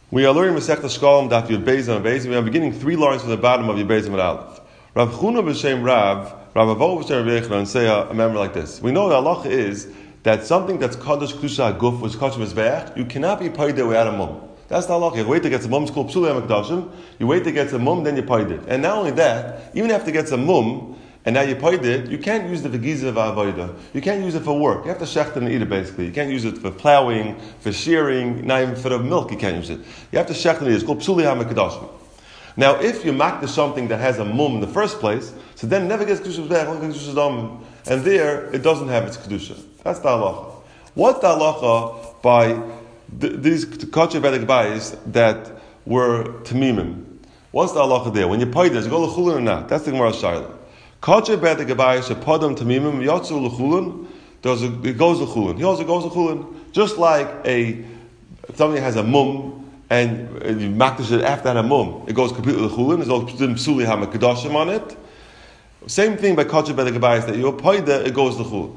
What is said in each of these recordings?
We are learning Masechta Shkolm Daf Yud Beis and Beis. We are beginning 3 lines from the bottom of Yud Beis and Aleph. Rav Chuna b'Shem Rav Avo b'Shem Rav Yechon, and say a member like this. We know the halacha is that something that's kadosh kedusha guf was kadosh mizbeach, you cannot be paid without a mum. That's the halacha. You wait to get some mum. It's called psulei hamekdashim. You wait to get some mum, then you paid it. And not only that, even after you get some mum, and now you paid it, you can't use the v'giza v'avoda. You can't use it for work. You have to shecht it and eat it basically. You can't use it for plowing, for shearing, not even for the milk. You can't use it. You have to shecht it and eat it. It's called psulei hamekdashim. Now, if you makdish something that has a mum in the first place, so then it never gets kedusha back, only kedusha dam, and there it doesn't have its kedusha. That's the halacha. What's the halacha by these kosher bedek bayis that were tamimim? What's the halacha there? When you pay this, you go l'chulin or not? That's the Gemara Shaila. Kosher bedek bayis shepadam tamimim yotzu l'chulin. It goes l'chulin. He also goes l'chulin, just like something has a mum. And you makdish it after that a mum, it goes completely l'chulin. There's no psuli hamakadashim on it. Same thing by kosher bedek bayis that you paid it goes l'chulin.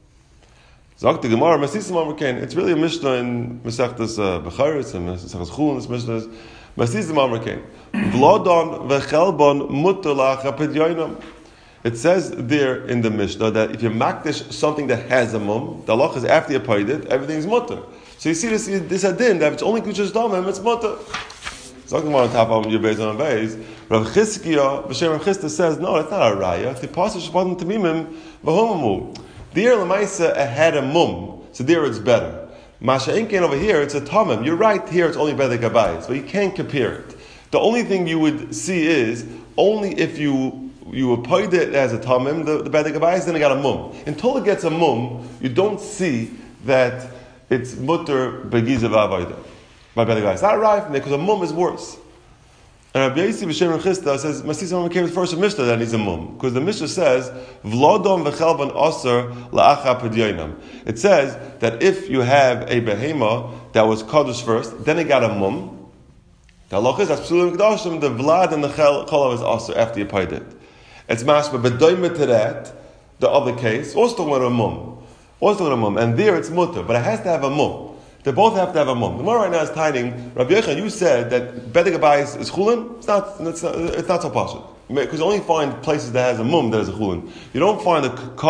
Zok the Gemara, Masisim Amrikain. It's really a Mishnah in Masechtas Becharis and Masechtas Chulin. This Mishnah is Masisim Amrikain. V'lodon v'chelbon mutter lacha pedyoinam. It says there in the Mishnah that if you makdish something that has a mum, the halach is after you paid it, everything's mutter. So you see this adin that if it's only kushas damim, it's mutter. Zok the Gemara on top of your base on base. Rav Chizkiya, B'Shem Rav Chisda says no, that's not a raya. It's the pasuk shpadim tamimim v'homamu. There, Lamaisa had a mum, so there it's better. Masha Inkain over here, it's a tamim. You're right, here it's only bedek habayis, but you can't compare it. The only thing you would see is, only if you applied it as a tamim, the bedek habayis, then it got a mum. Until it gets a mum, you don't see that it's mutter begiza v'avoda by bedek habayis. It's not right from there, because a mum is worse. And Rabbi Yossi B'Shem Rav Chisda says, Masisam came first a Mishnah that needs a mum. Because the Mishnah says, V'lodom v'chelban aser la'acha pedyoinam. It says that if you have a behema that was kaddish first, then it got a mum. The halach is, that's psulim kedashim, the vlad and the cholav is aser after you paid it. It's mashma, but doimet to that, the other case, also talking about a mum. Also talking about a mum. And there it's mutter, but it has to have a mum. They both have to have a mum. The Gemara right now is tiding. Rabbi Yechon, you said that bedek habayis is chulin. It's not so pashut. Because you only find places that has a mum that is a chulin. You don't find a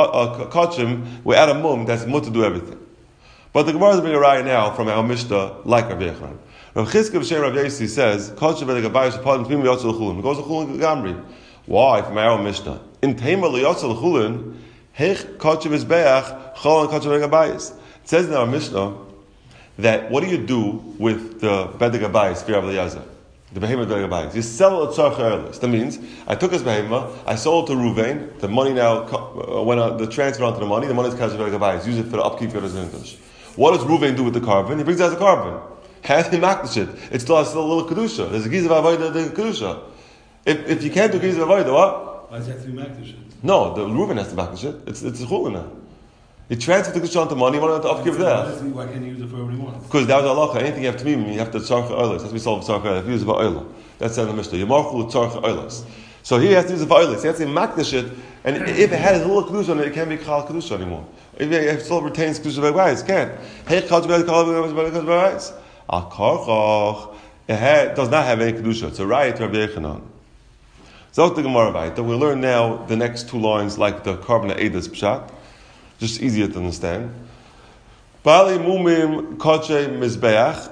kachim without a mum that's mut to do everything. But the Gemara is bringing right now from our Mishnah like Rabbi Yechon. Rav Chizkiya b'Shem Rav Yossi says kachim bedek habayis shepadim tmim yotzel l'chulin. It goes to chulin gamri. Why? From our Mishnah. In tema liyotzel l'chulin hech kachim mizbeach chol and kachim bedek habayis. It says in our Mishnah that what do you do with the bedek habayis, Fir Eliezer, the behemoth bedek habayis? You sell it tzarcha erlis. That means I took his behemoth, I sold it to Ruvain. The money now went on, the transfer onto the money. The money is kasher bedek habayis. Use it for the upkeep of his English. What does Ruvain do with the carbon? He brings it as a carbon. Has he makdish it? It's still a little kedusha. There's a gizav avodah, the kedusha. If you can't do gizav avodah, what? Why does it have to be makdish it? No, the Ruvain has to makdish it. It's a chulin now. He transferred the kedusha onto money. He wanted to upkeep there. Why can't he use it for whatever he wants? Because that was halacha. Anything you have to mean, you have to tzarcha oilas. Has to be solved for tzarcha oilas. If you use it for oilah, that's in the Mishnah. Yamarchu tzarcha oilas. So he has to use it for oilas. He has to makdish it, and if it has a little kedusha on it, it can't be chal kedusha anymore. If it still retains kedusha v'gvayis, it can't. Hey chal v'gvayis. Al karchach. It does not have any kedusha. It's a riot to Rabbi Yechanan. Zok the Gemara vayta. We'll learn now the next 2 lines like the carbon edus pshat. Just easier to understand. Bali mumim koche mizbeach.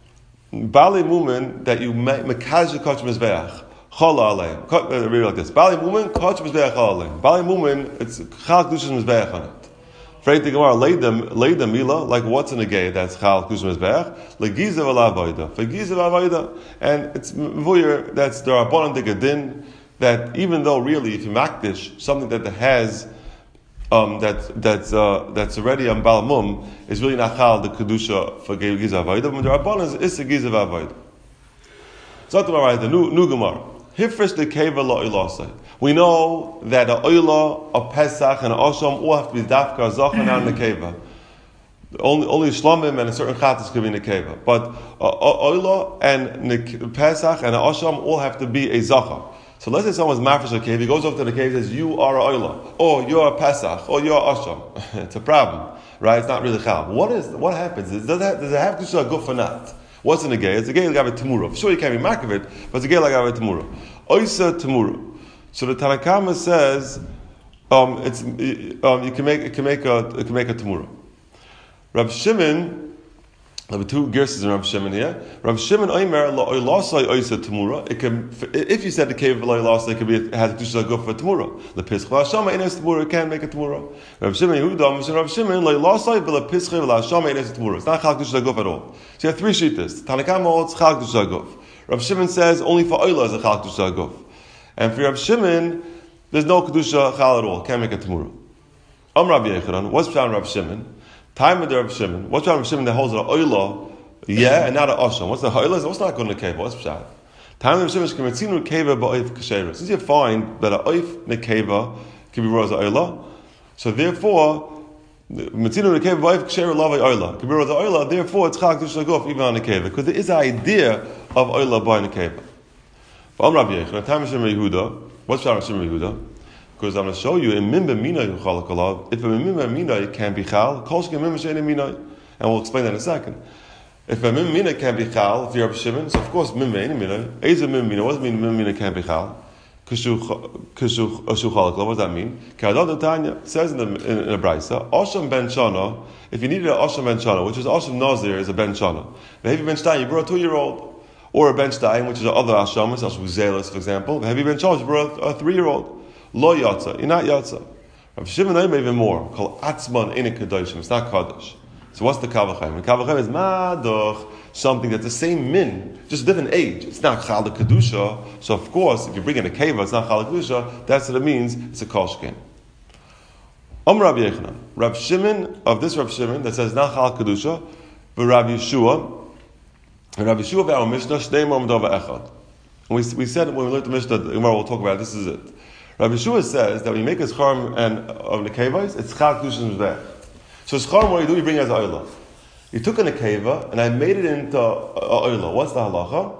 Bali mumin that you mekazhe koche mizbeach. Chala aleim. Read like this. Bali mumin koche mizbeach chala aleim. Bali mumin, it's chal kedusha mizbeach on it. Freit the Gemara leida mila, like what's in the gay that's chal kedusha mizbeach. Legiza v'lavoida. For giza v'lavoida. And it's vuyer, that's the rabbanon digadin, that even though really if you makdish something that has that's already on Balamum is really not chal the kedusha for giza avodah, but the rabbanon is a giza avodah. So the new Gemara. Hifresh the keva lo ilasai. We know that a oila, a pesach, and a osham all have to be dafka zachan on the keva. Only shlomim and a certain chatas can be in the keva, but oila and pesach and a osham all have to be a zachar. So let's say someone's mafresh a cave, he goes over to the cave and says, you are a oila, or you're a pesach, or you're a asham. It's a problem, right? It's not really chal. What happens? Does it have to show a guf or not? What's in a gay? It's a gay like a temura. Sure, you can't be mark of it, but it's a gay like a temura. Oisa temura. So the Tanakama says you can make a temura. Rav Shimon. There are two gerses in Rav Shimon here. Rav Shimon Omer la'olasai oisa temura. It can, if you said the cave of la'olasai, it has to go for temura. The pischei v'la'ashama ines temura, it can make a temura. Rav Shimon Yehuda, Rav Shimon la'olasai v'lapischei v'la'ashama ines temura. It's not chal kedusha guf at all. So you have three shittas. Tanakam holds chal kedusha guf. Rav Shimon says only for oila is a chal kedusha guf, and for Rav Shimon there's no kedusha chal at all. Can't make a temura. Rav Yechanan, what's Pshat Rav Shimon? Time of the Rav Shimon. What's Rav Shimon that holds an oila, and not an asham? What's the oila? What's not going to keva? What's pshat? Time of the Rav Shimon is kemitzinu keva ba'oif kasheres. Since you find that an oif nekeva can be brought as an oila, so therefore kemitzinu nekeva ba'oif kasheres lavai oila can be brought as an oila. Therefore, it's chak to shaguf even on nekeva because there is an idea of oila by nekeva. For Rav Yechon, time of Shimon Yehuda. What's Rav Shimon Yehuda? Because I'm going to show you in Mimba Mina you chalak alav. If a Mimba Mina can be chal, kol shken Mimba she'ein Mina, and we'll explain that in a second. If a Mimba Mina can be chal, if you're Rav Shimon, so of course Mimba ain't Mina. Eiz a Mimba Mina. What does it mean Mimba Mina can be chal? Kashu chalak alav. What does that mean? K'adad Tanya says in a braysa, Osham ben Shana. If you needed an Osham ben Shana, which is Osham Nazir, is a ben Shana. Heavy ben Shtain, you brought a 2-year-old, or a ben Shtain, which is other Ashamas, Osham Zealous, for example. Heavy ben Shana, you brought a 3-year-old. Lo yatsa, you're not yatsa. Rav Shimon Omer even more. Called atzman in kadoshim. It's not kaddish. So what's the kavachem? The kavachem is madoch, something that's the same min, just a different age. It's not chal kedusha. So of course, if you bring in a keva, it's not chal kedusha. That's what it means. It's a koshkin. Rav Yechanan, Rav Shimon of this Rav Shimon that says not chal kedusha, but Rav Yeshua, and Rav Yeshua of our Mishnah shnei ma'amdava echad. And we said when we learned the Mishnah, the Gemara will talk about it, this is it. Rav Yeshua says that when you make a schorm and of the nekevos, it's chal kedusha mizbech. So schorm, what you do, you bring it as a oila. You took a nekeva and I made it into a oila. What's the halacha?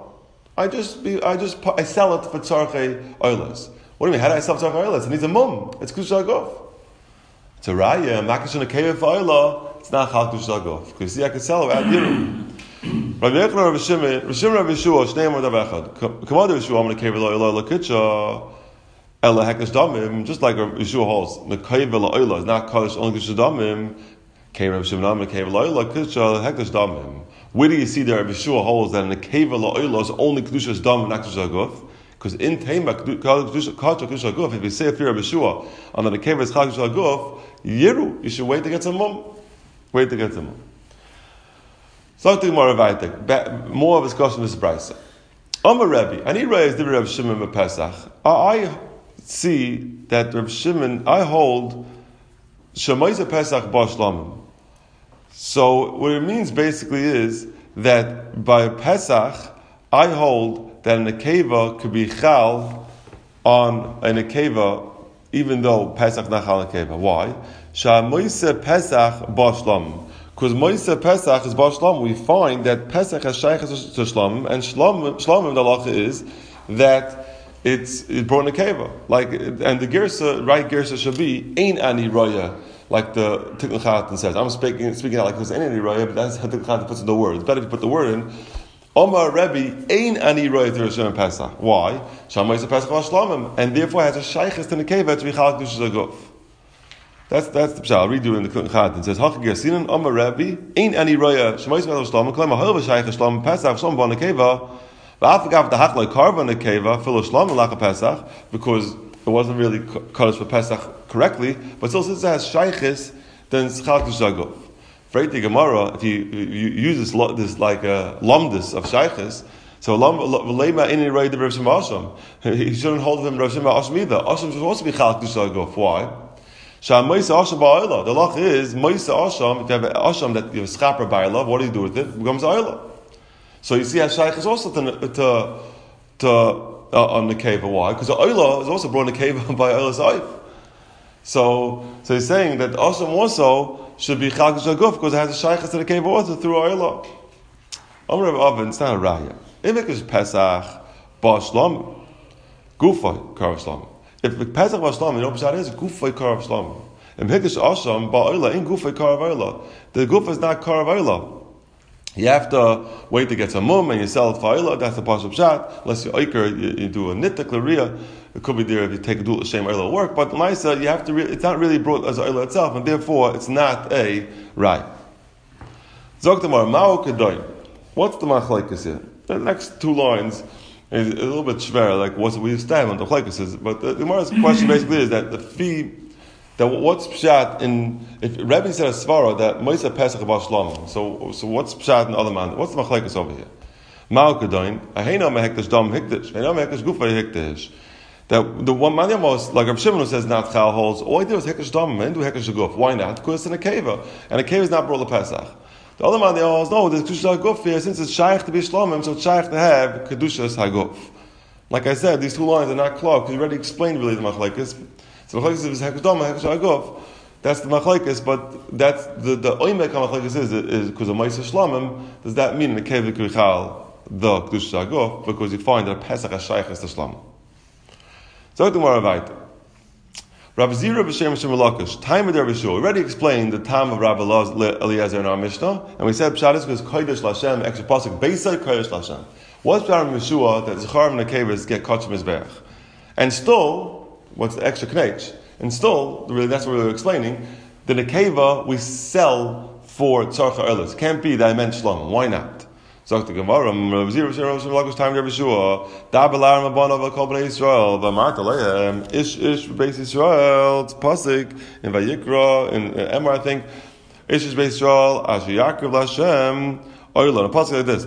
I sell it for tzarchei oilas. What do you mean? How do I sell tzarchei oilas? It needs a mum. It's kedusha aguf. It's a raya. I'm not going to nekeva for oila. It's not chal kedusha aguf. Because you see, I can sell it at yiru. Rav Yechon, Rav Shimon, Rav Yeshua, shnei ma'amdav echad. Kamad Rav Yeshua, I'm going to nekeva oila lekitcha. Ela hekesh damim, just like Yeshua holds, nekeva la'oila is not kaddish only kesh damim. Kei Rav Shimon nekeva la'oila kedusha hekesh damim. Where do you see there? Yeshua holds that nekeva la'oila is only kedusha's damim, not kedusha guf. Because in tema kedusha guf, if you say a fear of Yeshua on the nekeva is kedusha guf, yiru, you should wait to get some mum. Wait to get some mum. Something more of more of a discussion with this brayso. Amar Rebbe, and he raised the Rav Shimon b'Pesach. I see that Rav Shimon, I hold Shemaisa Pesach Bashlamim. So what it means basically is that by Pesach, I hold that an nekeva could be chal on a nekeva, even though Pesach not chal nekeva. Why? Shemaisa Pesach Bashlamim. Because Moisa Pesach is Bashlamim. We find that Pesach has shaychus to Shlamim, and Shlamim the halacha is that it's brought in a keva. Like, and the gersa, right gersa should be ain't ani raya, like the Tikkun Chatan says. I'm speaking out like there's ain't ani raya, but that's how Tikkun Chatan puts in the word. It's better if you put the word in. Omar Rebbe ain't ani raya to Rosh Pesach. Why? Shamayis Pesach Shlamim, and therefore has a shaychus to the keva to be chalak dushas aguf. That's the pshat. I'll read you in the Tikkun Chatan. It says Hachig Yasinan Omar Rebbe ain't ani raya Shamayis Pesach Shlamim. Claim a halav shaychus Shlamim Pesach Shlamim bon keva. Because it wasn't really kaddish for Pesach correctly, but still since it has shaychis, then it's chal kedusha aguf. For the Gemara, if you use this like a lomdus of shaychis, so lema in rei the Rav Shimon Asham, he shouldn't hold him Rav Shimon Asham either. Asham should also be chal kedusha aguf. Why? Sham Moisa Asham ba'oila. The lach is Moisa Asham. If you have an Asham that you have a schaper ba'oila, what do you do with it? It becomes oila. So you see, how shaykh is also to on the cave. Why? Because the oila is also brought in the cave by oila's oif. So he's saying that Asham also should be chal kedusha aguf because it has a shaykh to the cave also through oila. Amar Rav Oven, it's not a raya. If it is Pesach ba'shlam, gufay karav shlam. If Pesach ba'shlam, you know what it is? Gufay karav shlam. If Hikish Asham ba'oila in gufay karav oila, the gufa is not karav oila. You have to wait to get some mum and you sell it for oila. That's the pashup shot. Unless you oiker, you do a nittik l'riya. It could be there if you take a dul l'shem oila work. But l'maisa, you have to. It's not really brought as oila itself, and therefore it's not a rai. Zoktamar ma'u kedoin. What's the machlekes here? The next two lines is a little bit schwer. Like what we stand on the machlekes is, but the Gemara's question basically is that the fee. That what's pshat in if Rebbe said a svara that Moisa Pesach about Shlomo. So what's pshat in the other man? What's the machlekes over here? Ma'ukadoin ahena mehektish dam hektish ahena mehektish gufa hektish. That the one man most like Rav Shimon who says not chal holds all I do is hektish dam and do hektish guf. Why not? Because it's in a keva and a keva is not brought to Pesach. The other man holds no. There's kedusha haguf here since it's shaykh to be Shlomim, so it's shaykh to have kedushas haguf. Like I said, these two lines are not clear because we already explained really the machlekes. So machlekes is hekdama, hekdama. That's the machlekes, but that's the oimek machlekes is because of ma'aser shlamim. Does that mean in the kev krichal the kedusha haguf because you find that Pesach hashayich is the shlamim? So the more right. Rabbi Zira b'shem Shem Lakish time of the Rabbi Shua. We already explained the time of Rabbi Eliezer in our Mishnah, and we said pshat is because kodesh lashem extra pasuk beisay kodesh lashem. What's pshat in Yeshua that Zecharim and Nekevas get kach mizbeach, and still. What's the extra knech? And still, really, that's what we were explaining. The nekeva we sell for tzarcha erlis. Can't be that I meant shlom. Why not? Zok the Gemara, time Rabbi Shua, dabelar mabanav kol bnei Yisrael, v'amart alehem ish beis Yisrael. It's pasuk in Vayikra in Emor, I think. Ish beis Yisrael asher Yaakov Lashem oila. The pasuk like this.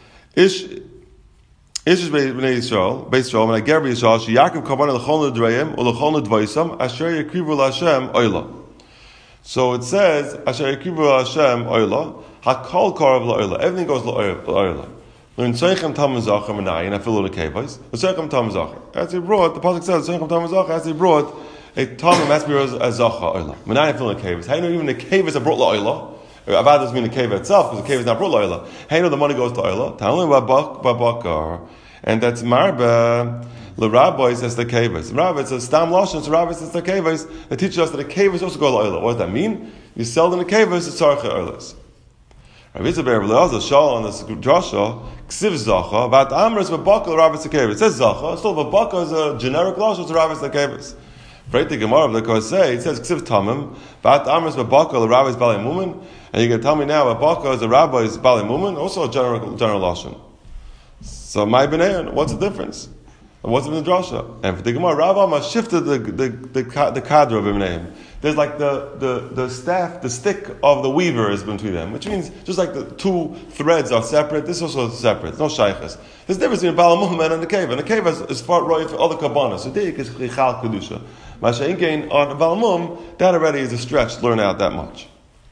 Ish b'nei Yisrael, Beis Yisrael, when I ger b'Yisrael, she Yaakov kavan l'chol l'dreim, l'chol l'dvaisam, asher yakrivu l'Hashem oila. So it says, asher yakrivu l'Hashem oila, hakol karav l'oila. Everything goes l'oila. Learn Seichem Tamazach and I fill the kevais. The Seichem Tamazach. As he brought, the pasuk says Seichem Tamazach. As he brought a Tamim has to be as zacha oila. Menai fill the kevais. How do you know even the kevais are brought l'oila? Avad doesn't mean the cave itself, because the cave is not brought l'oila. How do you know the money goes to oila? Ta'alim babakar. And that's marba. The rabbi says the kavos. The rabbi says stam lashon. The rabbi says the kavos. They teach us that the kavos also go to oila. What does that mean? You sell them the kavos, it's tzarcha oilas. Rabbi Yitzhak Eliezer shal on this drasha ksiv zacha vat amras babakar the rabbi kavos. It says zacha. Still babakar is a generic lashon. It's the rabbi the kavos. Right, the Gemara of the Kosei, it says ksiv tamim vat amras babakar the rabbi's balei mumen. And you can tell me now, babakar is the rabbi's balei mumen, also a general lashon. So my b'nein, what's the difference? What's in the drasha? And for the Gemara, Rav Amma shifted the cadre of b'nein. There's like the staff, the stick of the weaver is between them, which means just like the two threads are separate, this also is separate. It's no shaychus. There's a difference between Baal Muhammad and the cave. And the cave is far right for other kabbanas. So there is chichal kedusha. Masha'inkein on Baal Muhammad, that already is a stretch to learn out that much.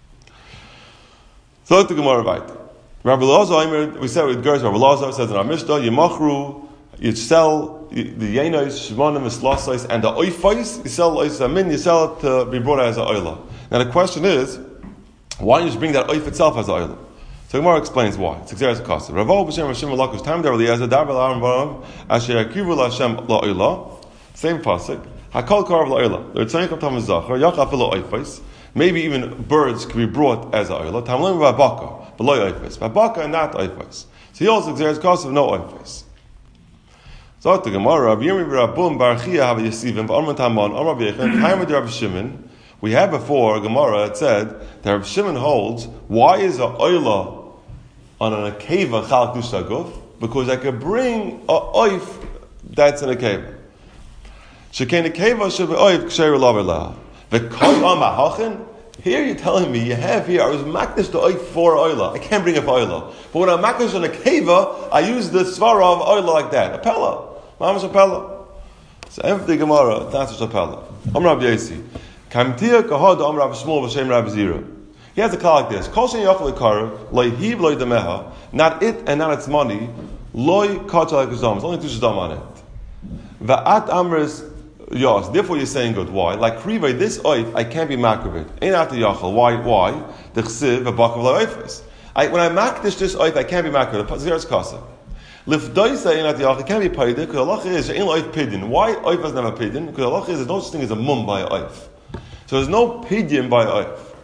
So let the Gemara right. Rabbi Elazar, we said with Gersh, Rabbi Elazar says in our Mishnah, Yemachru, you sell the Yenos, Shimonim, Islasais, and the Oifais, you sell Oisamin, you sell it to be brought as an Oila. Now the question is, why don't you just bring that Oif itself as an Oila? So Gemara explains why. It's Xeris Kasa. Ravo B'Shem Hashem Malakush, time there, Eliezer, Dar B'Laram Baram, Asher Akivu L'Hashem La'Oila, same pasuk, Hakol Karav La'Oila, L'Tzayim Tam Zachar, Yachaf L'Oifais, maybe even birds can be brought as an Oila, Tamlim V'Abaka. Below oifes, babaka and not oifes. So he also exerts cost of no oifes. So the Gemara, Rabbi Yirmi Rabbum Barachia have a yesivim v'Amar Taman Amar V'Yechem time with Rabbi Shimon. We had before Gemara. It said that Rabbi Shimon holds why is a oila on an akeva chal kedusha guf? Because I could bring a oif that's in a keva. Shekein akeva should be oif ksher lav v'kol amahachin. Here you're telling me you have here, I was makdish to oif for oila. I can't bring up oila. But when I'm makdish on a keva, I use the svara of oila like that. A pella. Mama's a pella. So empty Gemara, that's just a pella. Amr Rabbi Yasi. Kamtia kahod Amr Rabbi Shmuel v'shem Rabbi Zira. He has a call like this. Kol shen yochel ikarev, loy hiv loy demeha, not it and not its money, loy kachal ekazam. It's only two shadam on it. Va'at amres Yos. Therefore, you're saying good. Why? Like Kriva, this oif, I can't be makrivid. Ain't after Yachal. Why? The chsiv, a bakav la'oifis. When I makdish this oif, I can't be makrivid. Zeres kasa. Lifdoisa ain't after Yachal. Can't be paid. Because Allah is ain't oif pidin. Why oif doesn't have a pidin? Because Allah is there's no such thing as a mum by oif. So there's no pidin by oif.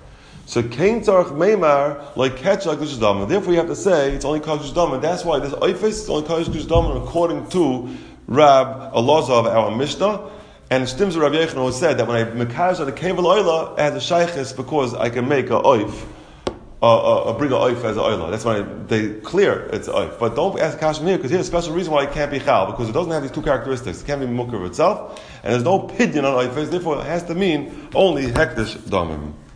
So Kain Tzarech Meimar like catch like Kush Dama. Therefore, you have to say it's only Kush Dama. That's why this Oifis is only Kush Dama according to Rab Elazar of our Mishnah. And Shtim's Rabbi Yechon always said that when I mekadosh the Kevel Oila, it has a shaykhis because I can make a oif, bring a oif as a oila. That's why they clear it's a oif. But don't ask Kashmir here because here's a special reason why it can't be chal, because it doesn't have these two characteristics. It can't be mukar of itself, and there's no pidyon on oifis. Therefore, it has to mean only hektish damim.